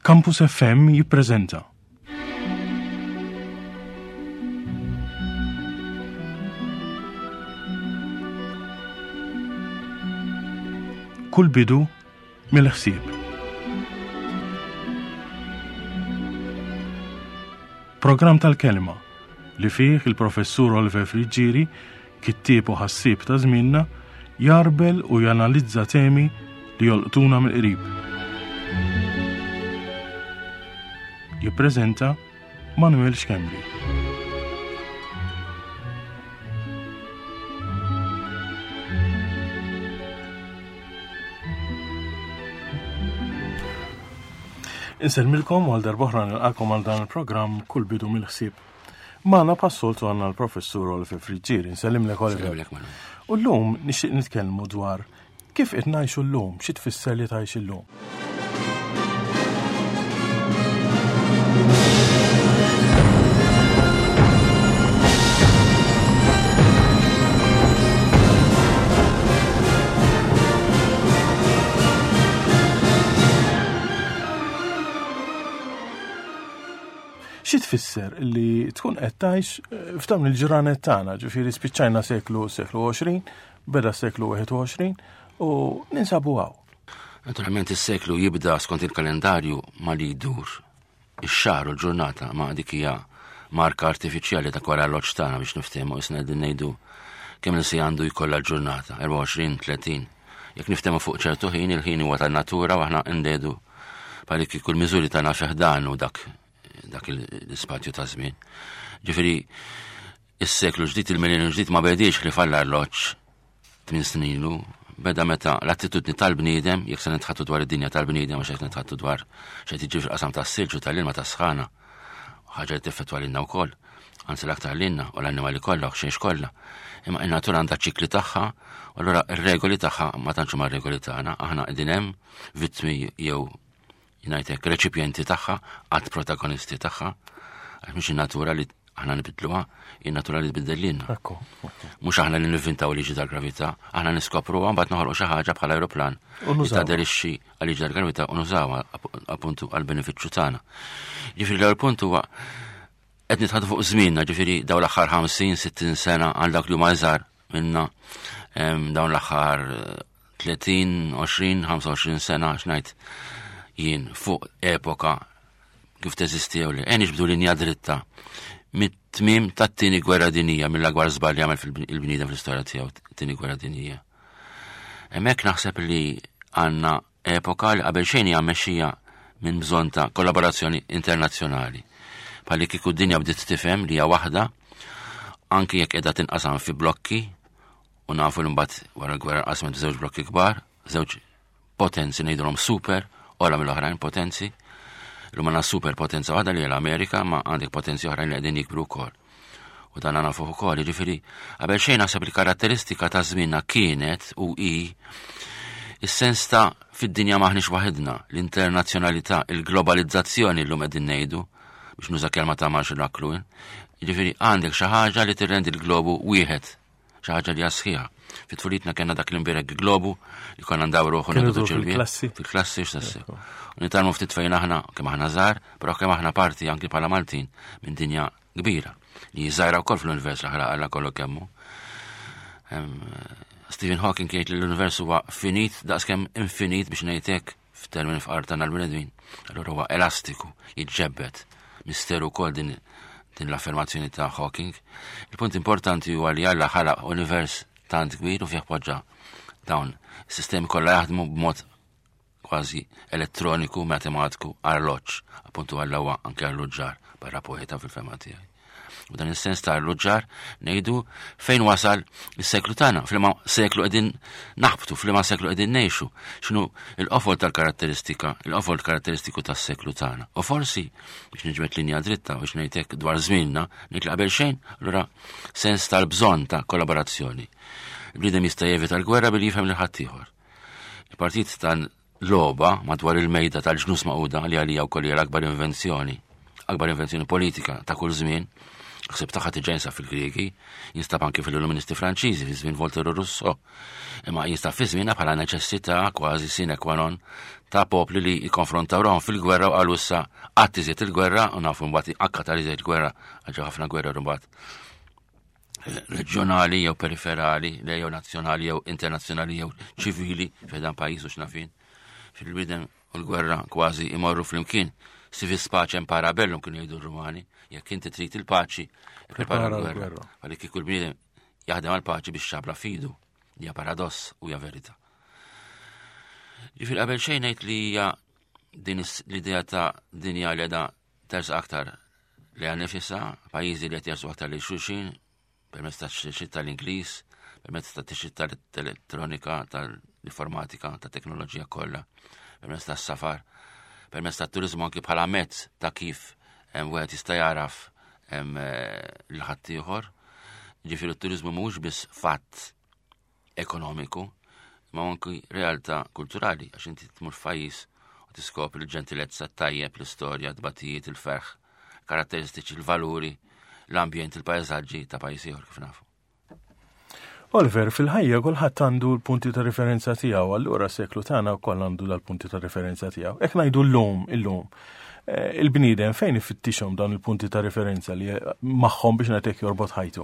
Campus FM jippreżenta. Kull bidu mill-ħsieb. Programm tal-kelma li fih il-professur Oliver Friġġieri, kittieb u ħassieb ta' żmienna, jarbel u janalizza temi li jolqtuna mill-qrib. Jippreżenta Manuel Xkembri. Inselmilkom għal darbohra nilqakom għal dan il-programm Kull bidu mill-ħsieb. Magħna passoltu għandna l-professur Oliver Friġġieri. Insellimlek Oliver. U llum nixtieq nitkellmu dwar kif qed ngħixu llum, xi tfisser li tgħix illum. Xi tfisser li tkun qed tgħix f'dawn il-ġranet tagħna, ġifieri spiċċajna seklu 20, beda seklu 21 u ninsabu hawn. Naturalment is-seklu jibda skont il-kalendarju ma li jdur. Ix-xahar u l-ġurnata ma dik hija marka artifiċjali ta' wara l-oġġ tagħna biex niftehmu isna qegħdin ngħidu kemm li għandu jkollha l-ġurnata, 24, 30. Jekk niftehmu fuq ċertu ħin, il-ħin huwa tan-natura u aħna ndedu bħal kull miżuri tagħna feħdan u dak l-ispazju ta' żmien. Ġifieri is-seklu ġdid il-millenju ġdid ma bediex li falla l-oġġ 8 snin ilu, beda meta l-attitudni tal-bniedem, jekk se nitħattu dwar id-dinja tal-bniedem għax qed nitħattu dwar x'qed jiġri fil-qasam tas-silġu tal-ilma tas-sħana, ħaġa li tiffettwa lilna wkoll, anzi l-aktar lilna u l-annimali kollha u xejn kollha. Imma in-natura għandha ċikli tagħha, u allura ir-regoli tagħha ma tantx huma r-regoli tagħna, aħna qegħdin hemm vittmi jew jingħidlek reċipjenti tagħha, għad protagonisti tagħha, għax mhux in-natura li aħna nibidluha, in-natura li tbiddellilna. Mhux aħna li nivvintaw liġi tal-gravità, aħna niskopruha mbagħad noħolqu xi ħaġa bħala ajruplan li taderixxi għal liġi tal-gravità u nużawha appuntu għall benefiċċju tagħna. Ġifieri l-ewwel punt huwa qed nitħaddu fuq żmienna, ġifieri dawn l-aħħar 50-60 sena għal dak li huma żgħar minna dawn l-aħħar 30, 20, 25 sena x'ngħid jien fuq epoka kif teżisti jew le. Nixbdu linja dritta mit-tmiem tat-tieni gwerra dinjija mill-akbar żball li għamel il-bniedem fl-istorja tiegħu t-tieni gwerra dinjija. Hemmhekk naħseb li għandna epoka li qabel xejn hija mmexxija minn bżonn ta' kollaborazzjoni internazzjonali. Bħalli kieku d-dinja bdiet tifhem li hija waħda anke jekk qiegħda tinqasam fi blokki u nafu li mbagħad wara l-gwerra nqasmet żewġ blokki kbar, żewġ potenzi ngħidulhom super ola mill-oħrajn potenzi, l-umana superpotenza waħda li l-Amerika, ma għandek potenzi oħrajn li għedin jikbru wkoll. U dan għana fuq ukoll, ġifieri qabel xejn naħseb il-karatteristika ta' żmienna kienet u hi is-sens ta' fid-dinja maħniex waħedna, l-internazzjonalità, il-globalizzazzjoni llum qegħdin ngħidu biex nuża kelma ta' Marshall McLuhan. Ġifieri għandek xi ħaġa li tirrendi l-globu wieħed, xi ħaġa li sħiħa. Fit-tfulitna kena dak l-imbirek globu li konna ndawru uħu nagħtu fil-klassi x'tassew. Nitalmu ftit fejn aħna kemm aħna żgħar, però kemm aħna parti anki bħala Maltin minn dinja kbira li żgħira wkoll fl-univers l-aħraq kollu kemmu. Stephen Hawking jgħid li l-univers huwa finit daqskemm infinit biex ngħidlek f'termini fqar tagħna l-bnedmin. Allura huwa elastiku, jiġġebbed. Misteru wkoll din l-affermazzjoni ta' Hawking. Il-punt importanti huwa li Alla ħalaq univers tant kbir u fih poġġa dawn is-sistemi kollha jaħdmu b'mod kważi elettroniku, matematiku, arloġġ, appuntu għall-ewwa anke arloġġar barra poeta fil-fema tiegħi. U dan is-sens ta' arloġġar ngħidu fejn wasal is-seklu tagħna, f'liema seklu qegħdin naħbtu, f'liema seklu qegħdin ngħixu, x'inhu l-qofol tal-karatteristika, l-qofol karatteristiku tas-seklu tagħna. U forsi biex niġbed linja dritta biex ngħidlek dwar żmienna, ngħid li qabel xejn, allura sens tal-bżonn ta' kollaborazzjoni. Il-bniedem jista' jevita l-gwerra billi jifhem lil ħadd ieħor. Il-partit tal-logħba madwar il-mejda tal-ġnus Magħquda li għalija wkoll hija l-akbar invenzjoni politika ta' kull żmien, Ħsib tagħha tiġa jinsab fil-Griegi, jinstab anke fil-Illuministi Franċiżi fi żmien Voltaire u Rousseau. Imma jinstab fi żmienha bħala neċessità kważi sine qua non ta' popli li jikkonfrontaw rahom fil-gwerra u qalu issa qatt iżjed il-gwerra u nafu mbagħad akkatar iżjed il-gwerra għaġa ħafna gwerra mbagħad reġjonali jew periferali, jew nazzjonali jew internazzjonali jew ċivili f'dan pajjiż u x'nafin. Fil-bidem u l-gwerra kważi imorru flimkien. Civis pacem parabellum kienu jgħidu r-Rumani, jekk inti trid il-paċi, prepara l-gwerra. Għalik kieku l-bniedem jaħdem għal-paċi biex xabla fidu, hija paradoss u hija verità. Ġifier qabel xejn ngħid li hija din l-idea ta' dinja li għadha tersa aktar li għannifisha, pajjiżi li qed jersu aktar li xulxin, permezz tax-xita tal-Ingliż, permezz tat-xita tal-elettronika, tal-informatika, tat-teknoloġija kollha, permezz tas-safar, permezz tat-turizmu anke bħala mezz ta' kif wieħed jista' jaraf l-ħadd ieħor. Ġifieri t-turizmu mhux biss fatt ekonomiku, ma anke realtà kulturali għax inti tmur f'pajjiż u tiskopri l-ġentilezza, t-tajjeb, l-istorja, d-batijiet, il-ferħ, karatteristiċi, l-valuri, l-ambjent, il-pajsaġġi ta' pajjiż ieħor kif nafu. Oliver, fil-ħajja kulħadd għandu l-punti ta' referenza tiegħu, allura s-seklu tagħna wkoll għandu l-punti ta' referenza tiegħu. Hekk ngħidu illum. Il-bniedem fejn ifittixhom dan il-punti ta' referenza li magħhom biex ngħidlek jorbot ħajtu?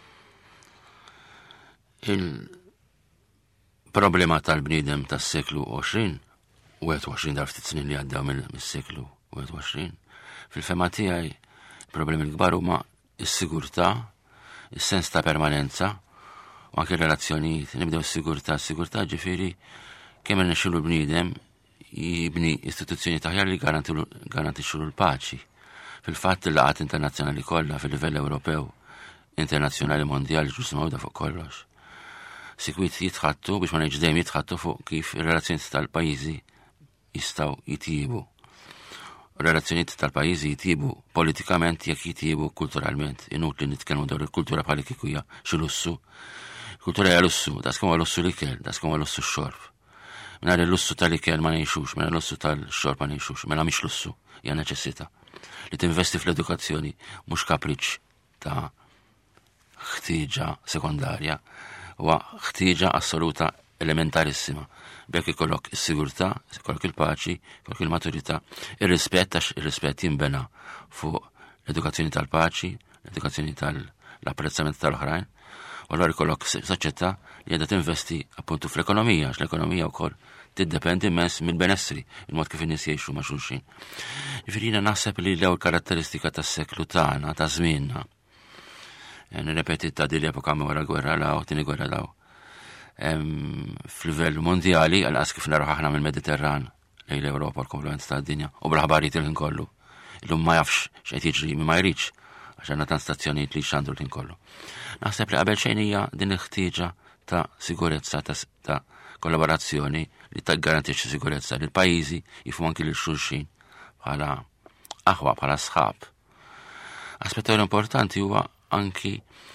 Il-problema tal-bniedem tas-seklu 20 u 21 dar ftit snin li għaddew mis-seklu 21, fil-fema tiegħi il-problemi l-kbar huma s-sigurtà, is-sens ta' permanenza, u anke relazzjonijiet, nibdew s-sigurtà ġifieri kemm irnexxielu l-bniedem jibni istituzzjoni taħjar li garantixxu l-paċi. Fil-fatt il-laqgħat internazzjonali kollha fil-livell Ewropew, internazzjonali mondjali ġus mawda fuq kollox. Sikwit jitħattu biex ma ngħidx dejjem jitħattu fuq kif ir-relazzjonijiet tal-pajjiżi jistgħu jitjiebu. Relazzjonijiet tal-pajjiżi jitjiebu politikament jekk jitjiebu kulturalment. Inutli nitkellmu dwar il-kultura bħal kieku hija xi lussu. Kultura hija lussu, das kemm huwa lussu l-ikel, das kemm huwa lussu x-xorb. Mingħajr il-lussu tal-ikel ma ngħixux, mingħajr il-lussu tal-xorb ma ngħixux, mela mhix lussu, hija neċessità. Li tinvesti fl-edukazzjoni mhux kapriċċ ta' ħtieġa sekondarja, huwa ħtieġa assoluta elementarissima. Bekk ikollok is-sigurtà, ikollok il-paċi, ikollok il-maturità, ir-rispett għax ir-rispett jinbena fuq l-edukazzjoni tal-paċi, l-edukazzjoni tal-apprezzament tal-oħrajn. U allura ikollok soċjetà li qiegħda tinvesti appuntu fl-ekonomija, għax l-ekonomija wkoll tiddependi immens mill-benessri, il-mod kif in-nies jgħixu ma' xulxin. Ġifieri jiena naħseb li l-ewwel karatteristika tas-seklu tagħna, ta' żmienna, nirrepeti ta' din l-epoka wara l-gwerra law, tieni gwerra law. F'livell mondjali għal-qas kif naraw aħna mill-Mediterran lejn l-Ewropa l-komplement tad-dinja u bl-ħabarijiet il-ħin kollu. Illum ma jafx x'qed jiġri ma jridx għax għandna tant stazzjonijiet li x'għandu l-ħin kollu. Naħseb li qabel xejn hija din il-ħtieġa ta' sigurezza ta' kollaborazzjoni li taggarantixxi sigurezza li l-pajjiżi jifhmu anki lil xulxin bħala aħwa bħala sħab. Aspett importanti huwa anki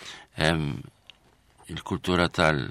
il-kultura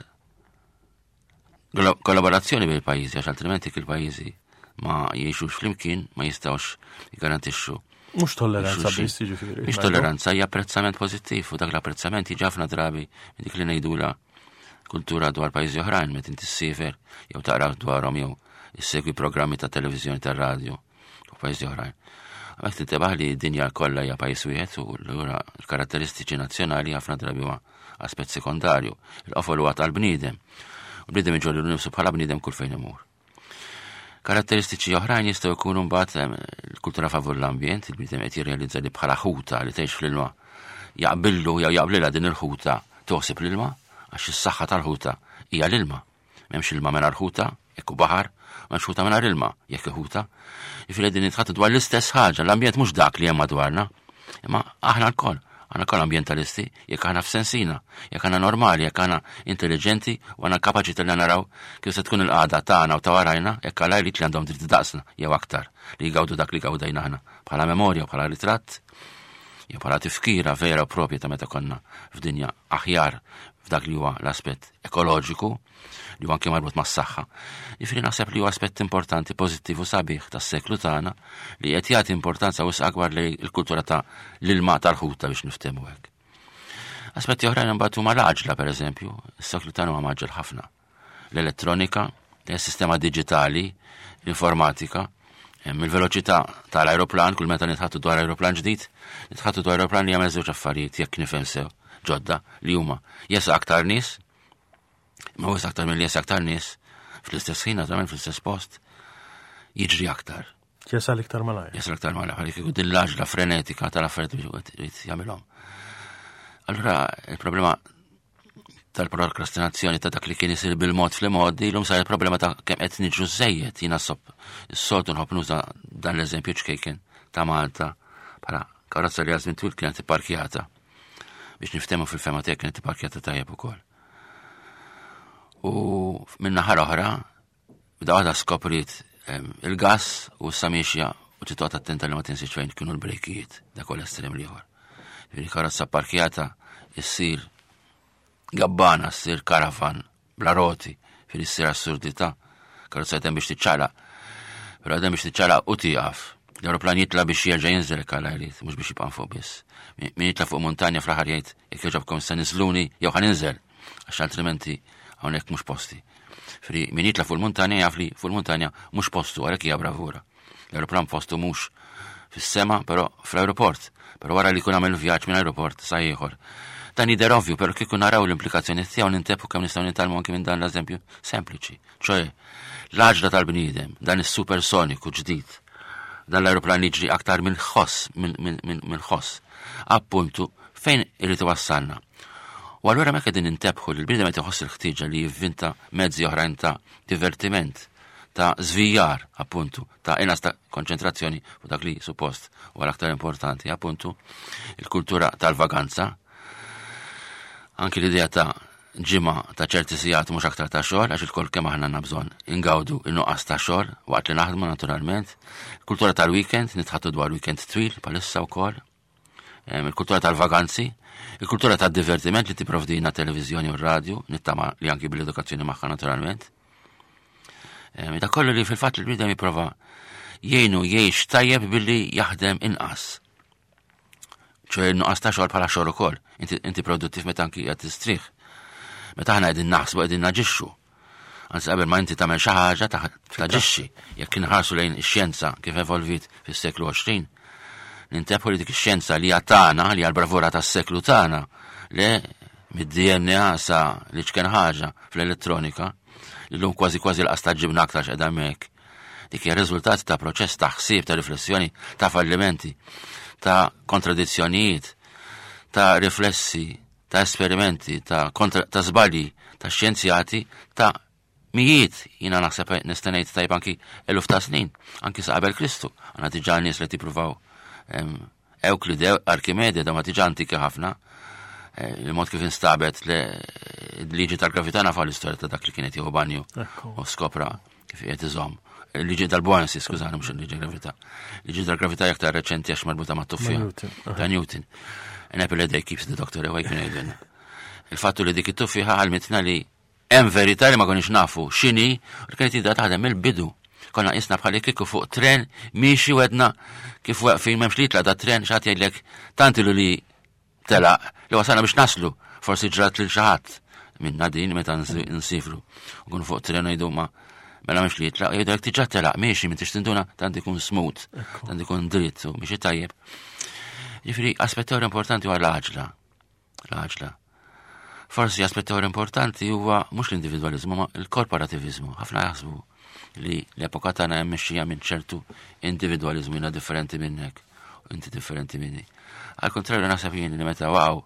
kollaborazzjoni bil pajjiżi għax altrimenti kif il-pajjiżi ma jgħixux flimkien ma jistgħux jgarantixxu. Mhux tolleranza biss jiġifieri. Mhix tolleranza hija apprezzament pożittiv u dak l-apprezzament jiġi ħafna drabi dik li ngħidula kultura dwar pajjiżi oħrajn meta inti ssifer jew taqra dwarhom jew issegwi programmi ta' televiżjoni tar-radju u pajjiżi oħrajn. Għamek tintebaħ li d-dinja kollha hija pajjiż wieħed u allura l-karatteristiċi nazzjonali ħafna drabi huwa aspett sekondarju. Il-qofol huwa tal-bniedem. U bniedem iġollu nifsu bħala bniedem kull fejn imur. Karatteristiċi oħrajn jistgħu jkunu mbagħad il-kultura favur l-ambjent, il-bniedem qed jirrealizza li bħala ħuta li tgħix fl-ilma jaqbillu jew jaqblilha din il-ħuta toħsib l-ilma għax is-saħħa tal-ħuta hija l-ilma. M'hemmx ilma mingħajr ħuta, jekk hu baħar, m'hemmx ħuta mingħajr ilma, jekk ħuta. Jifieri din nitħattu dwar l-istess ħaġa, l-ambjent mhux dak li hemm madwarna, imma aħna l-koll. Għana kol ambientalisti, jekk għana f'sensina, jekk għana normali, jekk għana intelligenti, u għana kapaċi tal naraw kif se tkun il-qada tagħna u ta' warajna, jekk għala jrid li għandhom dritt daqsna, jew aktar, li jgawdu dak li gawdajna ħana, bħala memorja, bħala ritratt, jew bħala tifkira vera u propja ta' meta konna f'dinja aħjar f'dak li huwa l-aspett ekoloġiku, li huwa anke marbut mas-saħħa. Jifieri naħseb li huwa aspett importanti, pożittiv u sabiħ tas-seklu tagħna li qed jagħti importanza wisq akbar lejn il-kultura ta' l-ilma tal-ħuta biex niftehmu hekk. Aspetti oħrajn imbagħad huma l-għaġla pereżempju, is-seklu tagħna huwa maġġel ħafna. L-elettronika, is-sistema diġitali, l-informatika, il-veloċità tal-aeroplan, kull meta nitħattu dwar aeroplan ġdid, nitħattu dwar aeroplan li jagħmel żewġ affarijiet jekk nifhem sew ġodda li huma jesa aktar nies, ma huwa aktar milli jesa aktar nies fl-istess ħin naturalment fl-istess post jiġri aktar. Jasal iktar malajr. Jasal iktar malajr, ħalli kieku din l-għaġla frenetika tal-affarijiet li jagħmilhom. Allura il-problema tal-prokrastinazzjoni ta' dak li kien isir bil-mod fl-modi, l-lum sar il-problema ta' kemm qed niġru żejjed jiena s-soltu nħobb nuża dan l-eżempju ċkejken ta' Malta bħala karozza li għażmin twil kienet ipparkjata biex niftehmu fil-fema tiegħek kienet ipparkjata tajjeb ukoll. U minn naħa oħra bda waħda skoprit il-gass u s-samixja u titqgħod attenta li ma tinsiex fejn kienu l-brejkijiet dak kol estrem ieħor. Karozza parkjata issir gabbana, ssir karavan, bla roti, fil-issir assurdità, karozza jtem biex tiċċala, pero għadem biex tiċċala u tiqaf. L-aeroplan jitla biex jerġa' jinżel kalla jrid, mhux biex jibqa' fuq biss. Min jitla fuq montanja fl-aħħar jgħid jekk jogħġobkom se niżluni jew ħaninżel, għax altrimenti hawnhekk mhux posti. Min jitla fuq il-montanja jaf li fuq il-montanja mhux postu, għalhekk hija bravura. L-aeroplan postu mhux fis-sema, però fl-aeroport. Pero wara li kun għamil vjaġġ minn aeroport sa ieħor. Dan jidher ovvju, però kieku naraw l-implikazzjoni tiegħu nintepu kemm nistgħu nitalmu anke minn dan l-eżempju sempliċi. ċoe l-għaġla tal-bniedem, dan is-supersoniku ġdid, dan l-aeroplan jiġri aktar minn ħoss, appuntu fejn irid iwassalna. U allura mekk qegħdin nintebħu li l-bniedem qed iħoss il-ħtieġa li jivvinta mezzi oħrajn ta' divertiment, ta' żvijar, appuntu, ta' inqas ta' konċentrazzjoni u dak li suppost u l-aktar importanti, appuntu, il-kultura tal-vaganza, anki l-idea ta' ġimma ta' ċerti sigħat mhux aktar ta' xogħol, għax il-kol kemm aħna bżonn ingawdu in-nuqqas ta' xogħol waqt li naħdmu naturalment, il-kultura tal-weekend, nitħattu dwar weekend twil bħalissa wkoll, il-kultura tal-vaganzi, il-kultura tad-divertiment li tipprovdina televiżjoni u radju, nittama li anki bil-edukazzjoni magħha naturalment. Da kollu li fil-fatt li bnidem jipprova jgħinu jgħix tajjeb billi jaħdem inqas. ċoħe nuqqas ta' xogħol bħala xogħol ukoll. Inti produttiv meta anki qed tistrieħ. Meta aħna qegħdin naħsbu qegħdin naġixxu. Anzi qabel ma inti tagħmel xi ħaġa taġixxi. Jekk inħarsu lejn ix-xjenza kif evolvit fis-seklu 20, nintepu li dik ix-xjenza li hija tagħna, li hija l-bravura tas-seklu tagħna, le mid-DNA sa li ċkien ħaġa fl-elettronika, l-lum kważi l-qasta ġibna aktar x'qed hemmhekk. Dik hija riżultat ta' proċess ta' ħsieb, ta' riflessjoni, ta' fallimenti, ta' kontradizzjonijiet, ta' riflessi, ta' esperimenti, ta' żbalji, ta' xjenzjati, ta' mijiet, jiena naħseb nista' ngħid tajb anki eluf ta' snin, anki sa' qabel Kristu. Għandna diġà nies li tippruvaw Euklide, Arkimede, da ma diġà antiki ħafna, il-mod kif instabet l-liġi tal-gravità nafa l-istorja ta' dak li kienet jieħu banju u skopra kif qiegħed iżomm. Il-liġi tal-buoyancy, skużani, mhux il-liġi tal-gravità. Liġi tal-gravità jaktar reċenti għax marbuta ma' tuffija ta' Newton. An apple a day keeps the doctor away kien jgħidulna. Il-fattu li dik it-tuffija ħalmitna li hemm verità li ma konniex nafu x'inhi u kienet jibda taħdem mill-bidu. Konna qisna bħal kieku fuq tren miexi wedna kif waqfin m'hemmx li tlaq tren x'għad jgħidlek tant ilu li telaq li wasalna biex naslu, forsi ġrat lil xi ħadd minna din meta nsifru. Nkunu fuq tren ngħidu ma mela mhux li jitlaq, jgħidlek tiġà telaq miexi m'intix tinduna tant ikun smooth, tant ikun dritt u miexi tajjeb. Ġifieri aspett importanti huwa l-għaġla. Forsi aspett importanti huwa mhux l-individwaliżmu ma l-korporattivizmu. Ħafna jaħsbu li l-epoka tagħna hemm mexxija minn ċertu individwaliżmu jiena differenti minnek u inti differenti minni. Al kontrarju naħseb jien li meta waqgħu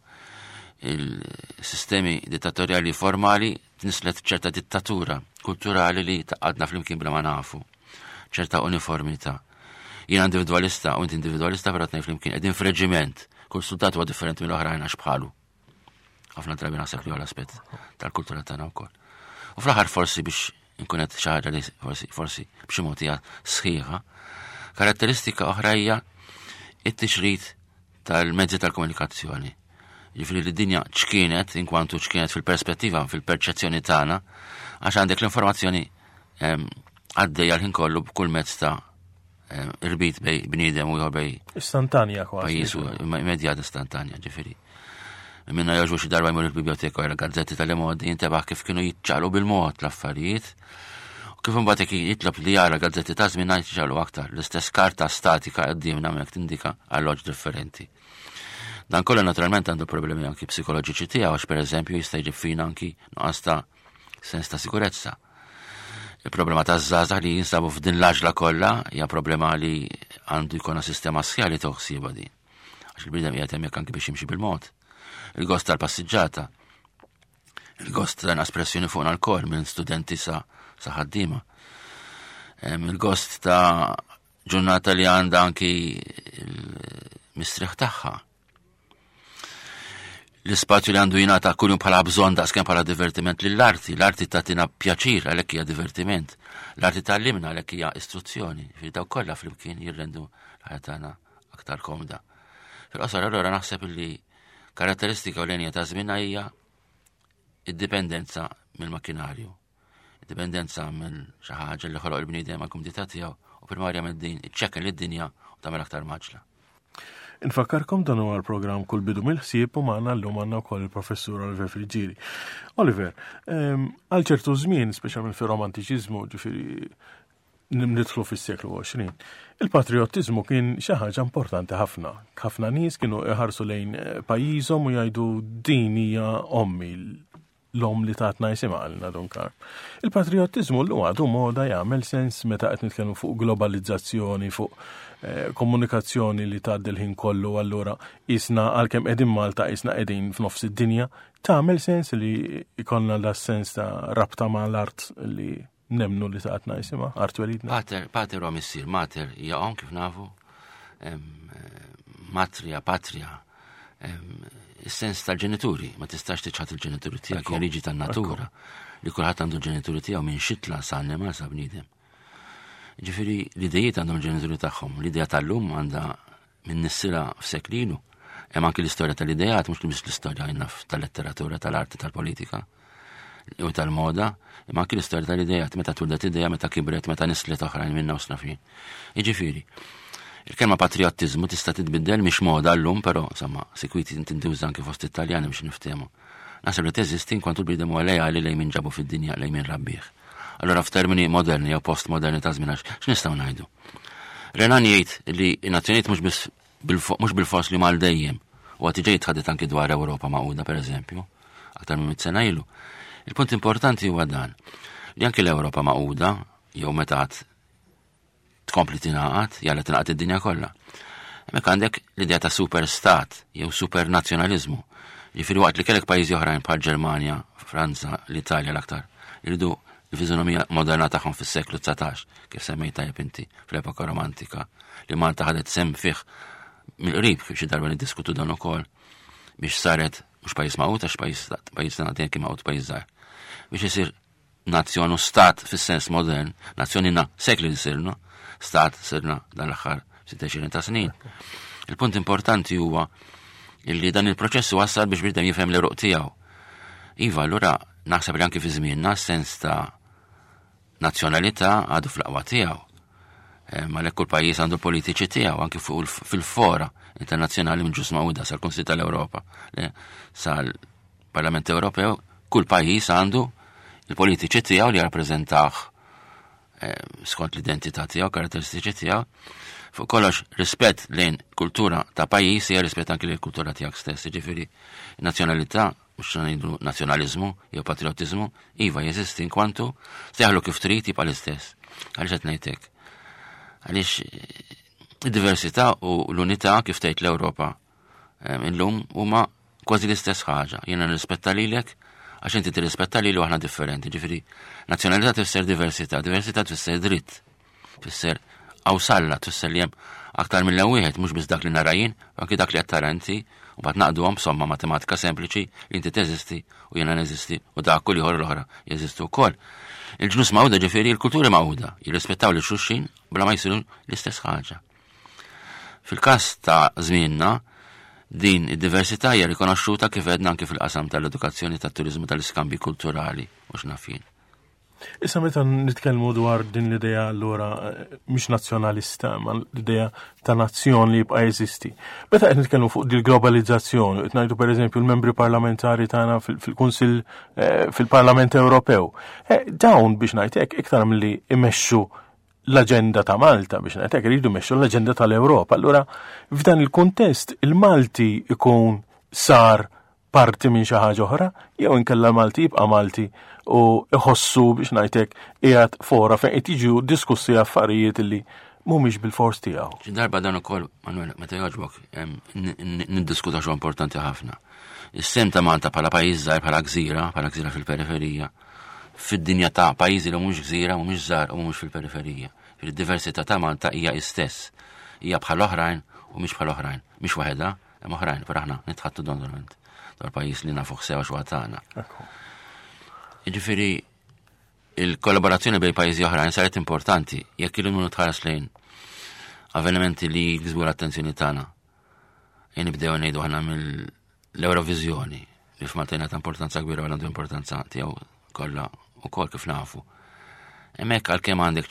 il-sistemi dittatorjali formali tnislet ċerta dittatura kulturali li taqadna flimkien bla ma nafu, ċerta uniformità. Jien individwalista u inti individwalista però tnejn flimkien qegħdin f'reġiment, kull soldat huwa differenti mill-oħrajn għax bħalu. Ħafna drabi naħseb li huwa l-aspett tal-kultura tagħna wkoll. U fl-aħħar forsi biex inkun qed xi ħaġa li forsi b'xi mod hija sħiħa, karatteristika oħra hija it-tixrid tal-mezzi tal-komunikazzjoni. Ġifieri li d-dinja ċkienet inkwantu ċkienet fil-perspettiva, fil-perċezzjoni tagħna, għax għandek l-informazzjoni għaddejja l-ħin kollu b'kull mezz ta' irbit bej bniedem u bej istantanja kważi. Pajjiż immedjat istantanja, ġifieri. Minna jaġu xi darba jmur il-biblioteka u gazzetti tal-modi jintebaħ kif kienu jitċalu bil-mod l-affarijiet. U kif imbagħad jitlob li jara gazzetti ta' żmien jitċalu aktar. L-istess karta statika qeddiemna hemmhekk tindika alloġ differenti. Dan kollu naturalment għandu problemi anki psikoloġiċi tiegħu għax pereżempju jista' jġib fina anki nuqqas ta' sens ta' sikurezza. Il-problema ta' żgħażagħ li jinsabu f'din l-għaġla kollha hija problema li għandu jkollha sistema sħiħa toħsiba din. Għax il-bniedem qiegħed hemmhekk anki biex jimxi bil-mod. Il-gost tal-passiġġata, il-gost ta' espressjoni fuq l-alkohol minn studenti sa' ħaddiema, il-gost ta' ġurnata li għandha anki il-mistrieħ tagħha. L-ispazju li għandu jingħata kuljum bħala bżonn daqskemm bħala divertiment l-arti tagħtina pjaċir għalhekk hija divertiment, l-arti tgħallimna għalhekk hija istruzzjoni, fi daw kollha flimkien jirrendu l-ħajja tagħna aktar komda. Fil-qosor allura naħseb li karatteristika ewlenija ta' żmien hija id-dipendenza mill-makkinarju, id-dipendenza mill xi ħaġa li ħoloq il-bniedem għall-kumdità tiegħu u primarjament din iċċekken lid-dinja u tagħmel aktar maġla. Infakkarkom dan huwa l-programm Kull bidu mill-ħsieb u magħna llum għandna wkoll il-professur Oliver Friġieri. Oliver, għal ċertu żmien, speċjalment fir-romantiċiżmu, ġifieri nidħlu fis-seklu 20, il-patriottiżmu kien xi ħaġa importanti ħafna. Ħafna nies kienu iħarsu lejn pajjiżhom u jgħidu din hija ommi, l-om li tatna jisimgħalna dunkar. Il-patriottiżmu llum għadu moda jagħmel sens meta qed nitkellmu fuq globalizzazzjoni, fuq komunikazzjoni li tgħaddi l-ħin kollu, allura isna għalkemm qegħdin Malta isna qegħdin f'nofs id-dinja, tagħmel sens li jkollna da sens ta' rabta mal-art li nemnu li taqatna jisima, art welidna. Pater u missir, mater hija kif nafu, matria, patria, is-sens tal-ġenituri, ma tistax tiċħat il-ġenituri tiegħek hija liġi tan-natura li kulħadd għandu ġenituri tiegħu minn xitla sa annima sa bniedem. Ġifieri l-idejiet għandhom ġenituri tagħhom, l-idea tal-lum għandha minn nissira f'seklilu. Hemm anke l-istorja tal-idejat mhux biss l-istorja tal-letteratura, tal-arti, tal-politika u tal-moda, imma anke l-istorja tal-idejat meta twildet idea, meta kibret, meta nislet oħrajn minna u snafin. Jiġifieri, il-kelma patriottiżmu tista' titbiddel mhix moda llum, però insomma sekwiti tintuża anke fost Italjani biex niftehmu. Naħseb li teżisti nkwantu l-bniedem huwa lejali lejn min ġabu fid-dinja lejn min rabbih. Allora f'termini moderni jew postmoderni ta' żmien x'nistgħu ngħidu? Renan jgħid li n-nazzjonijiet mhux bil-fors li mal dejjem u għad ġejt ħadet anke dwar Ewropa Magħquda pereżempju, aktar minn 100 sena ilu. Il-punt importanti huwa dan li anke l-Ewropa Magħquda jew meta tkompli tingħaqad jalla tingħaqad id-dinja kollha. Hemmhekk għandek l-idea ta' superstat jew supernazzjonaliżmu. Jifieri waqt li kellek pajjiżi oħrajn bħal Ġermanja, Franza, l-Italja l-aktar iridu il-fiżonomija moderna tagħhom fis-seklu 19, kif semmejta inti fl-epoka romantika, li Malta ħadet sem fih mill-qrib kif xi darba niddiskutu dan ukoll biex saret mhux pajjiż maqut għax pajjiż tagħna kien maqut pajjiż żgħar. Biex isir nazzjon u stat fis-sens modern, nazzjonina sekli li sirna, stat sirna dan l-aħħar 26 ta' snin. Il-punt importanti huwa illi dan il-proċess wassal biex bidem jifhem l-eruq tiegħu. Iva, allura naħseb li anke fi żmienna sens ta' nazzjonalità għadu fl-aqwa tiegħu. Għalhekk kull pajjiż għandu politiċi tiegħu anke fuq fil-fora internazzjonali minn ġus Magħquda sal-Kunsill tal-Ewropa, sal-Parlament Ewropew, kull pajjiż għandu il-politiċi tiegħu li jarrappreżentawh skont l-identità tiegħu, karatteristiċi tiegħu. Fuq kollox rispett lejn kultura ta' pajjiż hija rispett anke lejn kultura tiegħek stess. Ġifieri nazzjonalità mhux ngħidu nazzjonaliżmu jew patriottiżmu, iva jeżisti inkwantu seħlu kif trid jibqa' l-istess. Għaliex qed ngħidlek? Għaliex id-diversità u l-unità kif tgħid l-Ewropa illum huma kważi l-istess ħaġa. Jiena nirrispetta lilek għax inti tirrispetta lili u aħna differenti. Ġifieri nazzjonalità tfisser diversità, diversità tfisser dritt, tfisser awsalla, tfisser li hemm aktar mill wieħed mhux biss dak li narajin, anke dak li qed tara inti u bad naqduhom somma matematika sempliċi li inti teżisti u jiena neżisti u dak kull ieħor l-oħra jeżistu wkoll. Il-ġnus Magħquda ġifieri l-kulturi Magħquda jirrispettaw lil xulxin bla ma jsiru l-istess ħaġa. Fil-każ ta' żmienna din id-diversità hija rikonoxxuta kif għedna anke fil-qasam tal-edukazzjoni, tat-turiżmu, tal-iskambji kulturali mhux nafin. Issa meta nitkellmu dwar din l-idea allura mhix nazzjonalista, ma l-idea ta' nazzjon li jibqa' jeżisti. Meta qed nitkellmu fuq din globalizzazzjoni, qed ngħidu pereżempju l-membri parlamentari tagħna fil-Kunsill fil-Parlament Ewropew. Dawn biex ngħid hekk iktar milli imexxu l-aġenda ta' Malta biex ngħid hekk iridu jmexxu l-aġenda tal-Ewropa. Allura f'dan il-kuntest il-Malti ikun sar parti minn xi ħaġa oħra, jew inkella Malti jibqa' Malti u iħossu biex ngħidlek qiegħed fora fejn qed jiġu diskussi affarijiet li mhumiex bil-fors tiegħu. Xi darba dan ukoll, Manuel, meta jogħġbok niddiskuta xi importanti ħafna. Is-sem ta' Malta bħala pajjiż żgħar bħala gżira fil-periferija, fid-dinja ta' pajjiżi li mhumiex gżira, mhumiex żgħar u mhumiex fil-periferija. Fid-diversità ta' Malta hija istess. Hija bħal oħrajn u mhix bħal oħrajn. Mhix waħedha, hemm oħrajn, per aħna nitħattu donament. Dal-pajis li nafuħ sewa xwatana. Ġifiri, il-kollaborazzjoni bej pajjiżi oħrajn saret importanti, jekk ilu minu tħares lejn avvenimenti li jgżbu l-attenzjoni tagħna. Nibdew ngħidu ħana mill-Eurovizjoni, li f'Malta ta' importanza kbira u għandu importanza tiegħu kollha ukoll kif nafu. Hemmhekk għalkemm għandek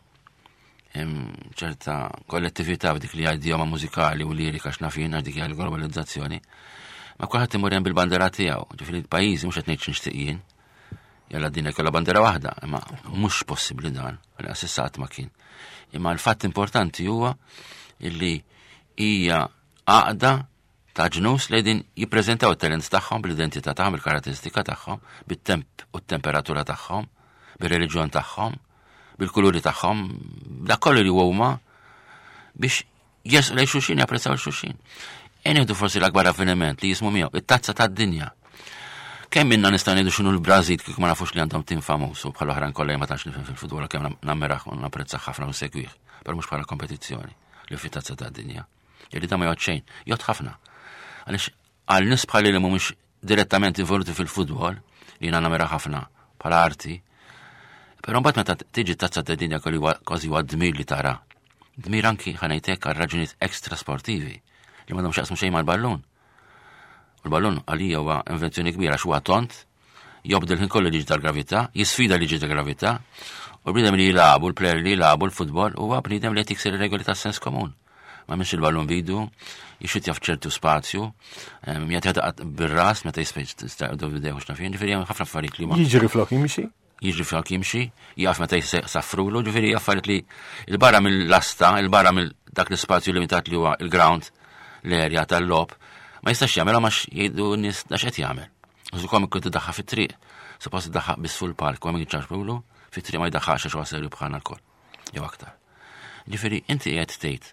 ċerta kollettività f'dik li għaddijoma mużikali u lirika x'nafin għal dik globalizzazzjoni. Ma kulħadd imur hemm bil-bandera tiegħu, ġifieri l-pajjiżi mhux qed ngħid x'nixtieqin. Jalla din ikollha bandera waħda, imma mhux possibbli dan, għal assissat ma kien. Imma l-fatt importanti huwa illi hija għaqda ta' ġnus li din jippreżentaw it-talents tagħhom bil-identità tagħhom, bil-karatteristika tagħhom, bit-temp u t-temperatura tagħhom, bir-reliġjon tagħhom, bil-kuluri tagħhom, dak kollu li huma biex jersqu lejn xulxin, japprezzaw xulxin. Nieħdu forsi l-akbar avveniment li jismu miegħu it-tazza tad-dinja. Kemm minna nista' ngħidu x'inhu l-Brażil kieku ma nafux li għandhom tim famuż u bħal oħrajn kollha ma tantx nifhem fil-futbol kemm nammeraħ u napprezzah ħafna u segwih, per mhux bħala kompetizzjoni li fit-tazza tad-dinja. Jrid ma jgħod xejn, jgħod ħafna. Għaliex għal nies bħali li mhumiex direttament involuti fil-futbol li jiena nammeraħ ħafna bħala arti, però mbagħad meta tiġi tazza tad-dinja kważi huwa dmir li tara. Dmir anki ħanejtek għal raġunijiet ekstra sportivi li ma domx jaqsmu xejn mal-ballun. U l-ballun għalija huwa invenzjoni kbira xuwa tont, jobdel ħin kollu liġi tal-gravità, jisfida liġi tal-gravità, u bnidem li jilagħbu l-plejer li jilagħbu l-futbol huwa bnidem li qed jikser ir-regoli tas-sens komun. Ma minx il-ballun bidu, jixut jaf ċertu spazju, jgħat bir-ras meta jistaqdu videw x'nafin, ġifieri hemm ħafna affarijiet li ma. Jiġri flok jimxi? Jiġri flok jimxi, jaf meta jisaffrulu, ġifieri affarijiet li il-barra mill-lasta, il-barra mill dak l-ispazju limitat li huwa il-ground l-erja tal-lob, ma jistax jagħmel għax jgħidu n-nies da x'qed jagħmel. Użukom ikun tiddaħħa fit-triq, suppost tiddaħħaq biss fuq il-park, u hemm jiċċarpulu, fit-triq ma jdaħħax għax wasal bħalna l-koll. Jew aktar. Ġifieri inti qed tgħid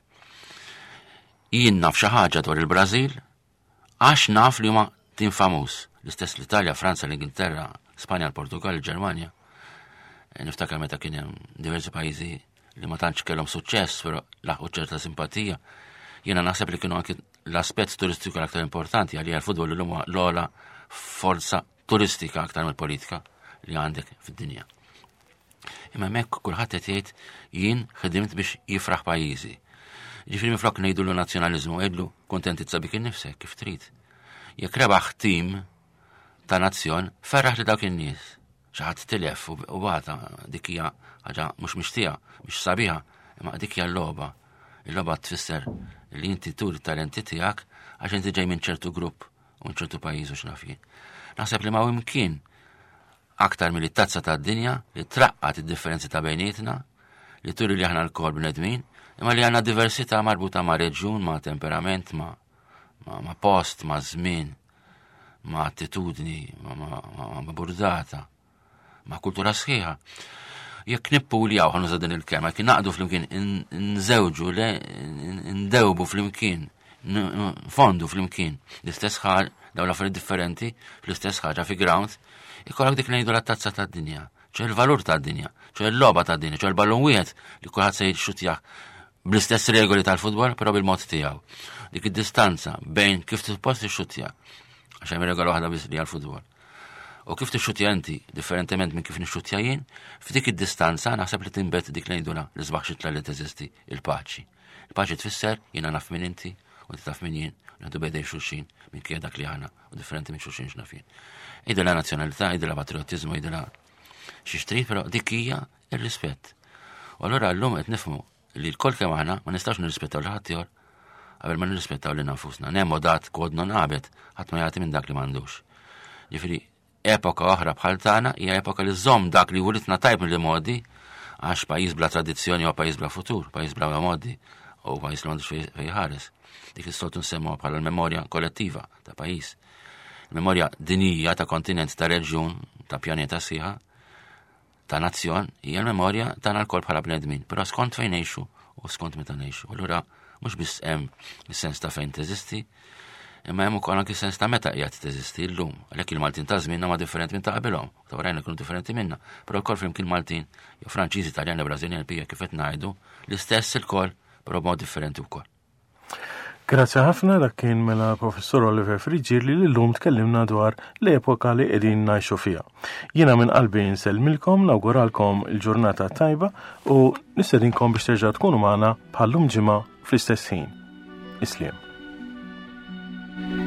jien naf xi ħaġa dwar il-Brażil għax naf li huma tim famuż. L-istess l-Italja, Franza, l-Ingilterra, Spanja, l-Portugal, il-Ġermanja. Niftakar meta kien hemm diversi pajjiżi li ma tantx kellhom suċċess, però laħqu ċerta simpatija. Jiena naħseb li kienu anke l-aspett turistiku l-aktar importanti għalija l-futbol li huma l-ogħla forza turistika aktar mill-politika li għandek fid-dinja. Imma hemmhekk kulħadd qed jgħid jien ħedimt biex jifraħ pajjiżi. Ġifieri minflok ngħidulu nazzjonaliżmu għedlu kontent itsabik innifsek kif trid. Jekk rebaħ tim ta' nazzjon ferraħ li dawk in-nies. Xi ħadd tilef u bata dik hija ħaġa mhux mixtieqa, mhix sabiħa, imma dik hija l-logħba. Il-logħba tfisser li inti tur talenti tiegħek għax inti ġej minn ċertu grupp u minn ċertu pajjiż u x'nafin. Naħseb li ma imkien aktar mill-tazza tad-dinja li traqqat id-differenzi ta' bejnietna, li turi li aħna l-kol bnedmin, imma li għandna diversità marbuta ma' reġjun, ma' temperament, ma' post, ma' żmien, ma' attitudni, ma' burdata, ma' kultura sħiħa. Jekk nippuli għaw ħanuża din il-kelma, kien naqdu fl-imkien, nżewġu, ndewbu fl-imkien, fondu fl-imkien, l-istess ħaġa, daw l-affarijiet differenti, fl-istess ħaġa fi ground, ikollok dik ngħidu l-tazza tad-dinja, ċe l-valur tad-dinja, ċe l-logħba tad-dinja, ċe l-ballun wieħed li kulħadd se jixxutjah bl-istess regoli tal-futbol, però bil-mod tiegħu. Dik id-distanza bejn kif suppost ixxutjah, għax hemm regola waħda biss li għall-futbol. U kif tixxutja inti, differentement minn kif nixxutja jien, f'dik id-distanza naħseb li tinbet dik ngħidula l-isbaħ xitla li teżisti il-paċi. Il-paċi tfisser jiena naf minn inti u inti taf minn jien, nagħdu bejdej xulxin minn kien dak li aħna u differenti minn xulxin x'nafin. Idela nazzjonalità, idela patriottiżmu, idela xi però dik hija ir-rispett. U allura llum qed nifhmu li l-kol kemm aħna ma nistax nirrispettaw l-ħadd ieħor qabel ma nirrispettaw lil nafusna. Nemmu dat kod non qabet ħadd ma jagħti minn dak li m'għandux. Ġifieri epoka oħra bħal tagħna hija epoka li żomm dak li wulitna tajb mill-modi għax pajjiż bla tradizzjoni u pajjiż bla futur, pajjiż bla modi u pajjiż li m'għandux fejn ħares. Dik is-soltu nsemmuha bħala l-memorja kollettiva ta' pajjiż. Il-memorja dinija ta' kontinent, ta' reġjun, ta' pjaneta sieħa, ta' nazzjon, hija l-memorja tagħna l-kol bħala bnedmin, però skont fejn ngħixu u skont meta ngħixu. Allura mhux biss hemm is-sens ta' fejn teżisti, imma hemm ukoll anke is-sens ta' meta qiegħed teżisti llum. Għalhekk il-Maltin ta' żmienna ma' differenti minn ta' qabilhom, ta' warajna kienu differenti minna, però l-kol flimkien Maltin, jew Franċiżi, Taljani, Brażiljani, pija kif qed ngħidu, l-istess il-kol, però b'mod differenti wkoll. Grazzi ħafna dak kien mela Professor Oliver Friġieri li llum tkellimna dwar l-epoka li qegħdin ngħixu fiha. Jiena minn qalbi nsellmilkom, nawguralkom il-ġurnata tajba u nistedinkom biex terġa' tkunu magħna bħallum ġimgħa fl-istess ħin. Isliem.